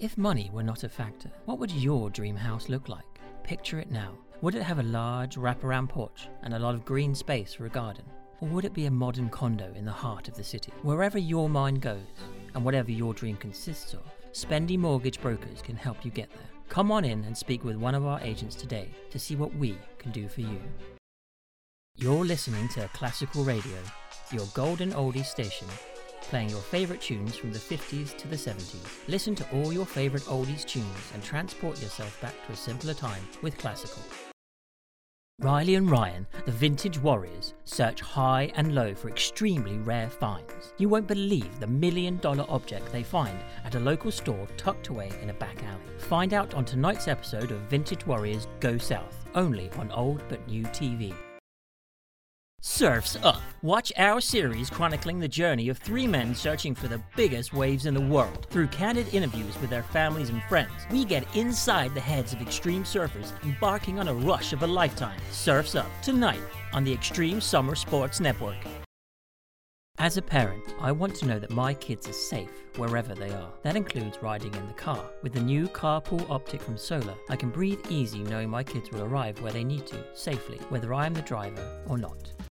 If money were not a factor, what would your dream house look like? Picture it now. Would it have a large wraparound porch and a lot of green space for a garden? Or would it be a modern condo in the heart of the city? Wherever your mind goes, and whatever your dream consists of, Spendy Mortgage Brokers can help you get there. Come on in and speak with one of our agents today to see what we can do for you. You're listening to Classical Radio, your golden oldies station, playing your favourite tunes from the 50s to the 70s. Listen to all your favourite oldies tunes and transport yourself back to a simpler time with classical. Riley and Ryan, the Vintage Warriors, search high and low for extremely rare finds. You won't believe the $1 million object they find at a local store tucked away in a back alley. Find out on tonight's episode of Vintage Warriors Go South, only on Old But New TV. Surf's Up. Watch our series chronicling the journey of three men searching for the biggest waves in the world. Through candid interviews with their families and friends, we get inside the heads of extreme surfers embarking on a rush of a lifetime. Surf's Up, tonight on the Extreme Summer Sports Network. As a parent, I want to know that my kids are safe wherever they are. That includes riding in the car. With the new Carpool Optic from Solar, I can breathe easy knowing my kids will arrive where they need to, safely, whether I am the driver or not.